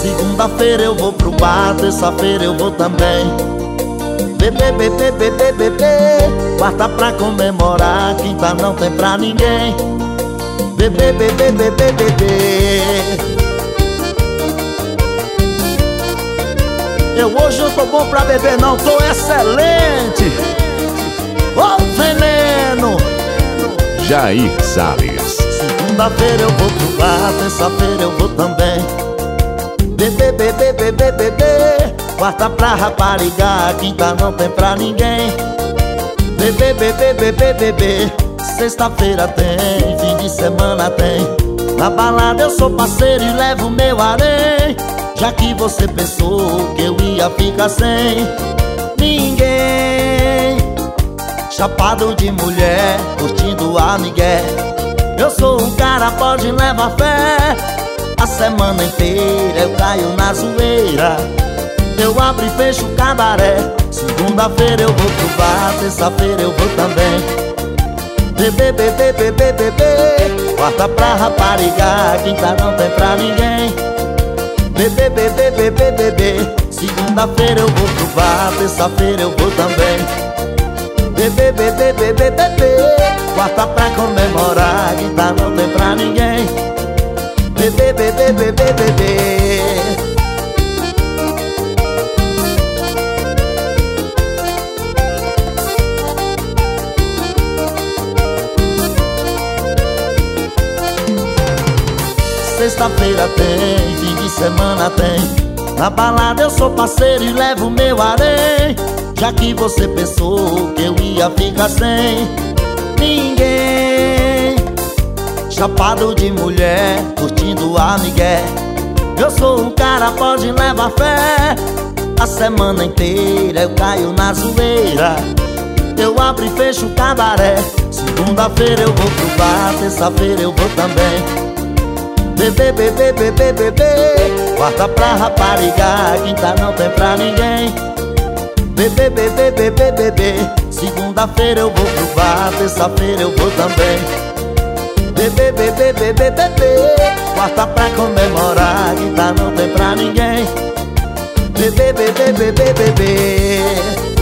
Segunda-feira eu vou pro bar, terça-feira eu vou também. Bebê, bebê, bebê, bebê. Quarta pra comemorar, quinta não tem pra ninguém. Bebê, bebê, bebê, bebê. Hoje eu tô bom pra beber, não, tô excelente. Ô veneno, Jair Salles. segunda-feira eu vou pro bar, terça-feira eu vou também. Bebê, bebê, bebê, bebê. Quarta pra rapariga, quinta não tem pra ninguém. Bebê, bebê, bebê, bebê. Sexta-feira tem, fim de semana tem. Na balada eu sou parceiro e levo meu harém. Já que você pensou que eu ia ficar sem ninguém. Chapado de mulher, curtindo a migué. Eu sou um cara, pode levar fé. A semana inteira eu caio na zoeira. Eu abro e fecho o cabaré. Segunda-feira eu vou pro bar, terça-feira eu vou também. Bebê, bebê, bebê, bebê. Quarta pra rapariga, quinta não tem pra ninguém. Bebê, bebê, bebê, bebê. Segunda-feira eu vou pro bar, terça-feira eu vou também. Bebê, bebê, bebê, bebê. Quarta pra comemorar, quinta não tem pra ninguém. Bebê, bebê, bebê, bebê. Sexta-feira tem, fim de semana tem. Na balada eu sou parceiro e levo meu harém. Já que você pensou que eu ia ficar sem ninguém. Chapado de mulher, curtindo a migué. Eu sou um cara, pode levar fé. A semana inteira eu caio na zoeira. Eu abro e fecho o cabaré. Segunda-feira eu vou pro bar, terça-feira eu vou também. Bebê, bebê, bebê, bebê. Quarta pra rapariga, quinta não tem pra ninguém. Bebê, bebê, bebê, bebê. Segunda-feira eu vou pro bar, terça-feira eu vou também. Bebê, bebê, bebê, bebê. Quarta pra comemorar, quinta não tem pra ninguém. Bebê, bebê, bebê, bebê.